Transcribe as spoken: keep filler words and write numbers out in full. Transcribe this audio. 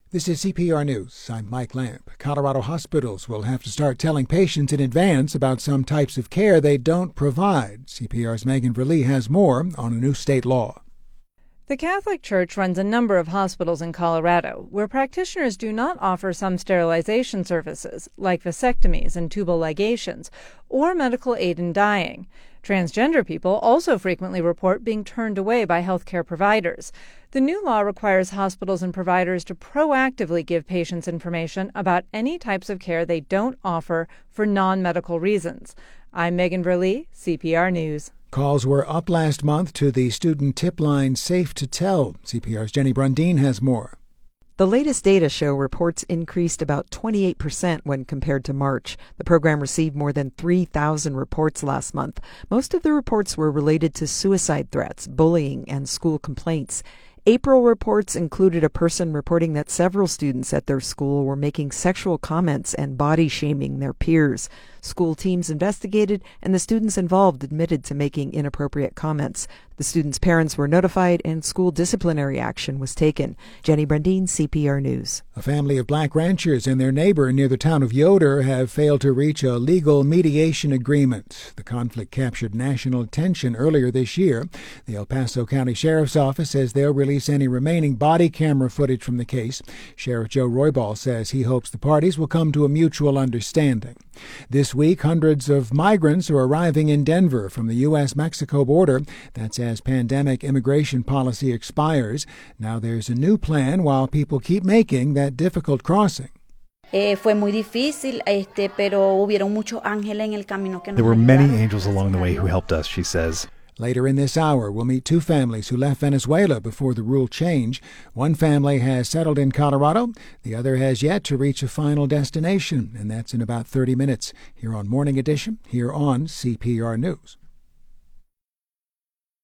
This is C P R News. I'm Mike Lamp. Colorado hospitals will have to start telling patients in advance about some types of care they don't provide. C P R's Megan Verlee has more on a new state law. The Catholic Church runs a number of hospitals in Colorado where practitioners do not offer some sterilization services, like vasectomies and tubal ligations, or medical aid in dying. Transgender people also frequently report being turned away by healthcare providers. The new law requires hospitals and providers to proactively give patients information about any types of care they don't offer for non-medical reasons. I'm Megan Verlee, C P R News. Calls were up last month to the student tip line Safe to Tell. C P R's Jenny Brundeen has more. The latest data show reports increased about twenty-eight percent when compared to March. The program received more than three thousand reports last month. Most of the reports were related to suicide threats, bullying, and school complaints. April reports included a person reporting that several students at their school were making sexual comments and body shaming their peers. School teams investigated, and the students involved admitted to making inappropriate comments. The students' parents were notified, and school disciplinary action was taken. Jenny Brundeen, C P R News. A family of black ranchers and their neighbor near the town of Yoder have failed to reach a legal mediation agreement. The conflict captured national attention earlier this year. The El Paso County Sheriff's Office says they'll release any remaining body camera footage from the case. Sheriff Joe Roybal says he hopes the parties will come to a mutual understanding. This week, hundreds of migrants are arriving in Denver from the U S Mexico border. That's as pandemic immigration policy expires. Now there's a new plan while people keep making that difficult crossing. Eh, fue muy difícil, este, pero hubieron muchos ángeles en el camino que nos There were many ayudaron. angels along the way who helped us, she says. Later in this hour, we'll meet two families who left Venezuela before the rule change. One family has settled in Colorado. The other has yet to reach a final destination, and that's in about thirty minutes. Here on Morning Edition, here on C P R News.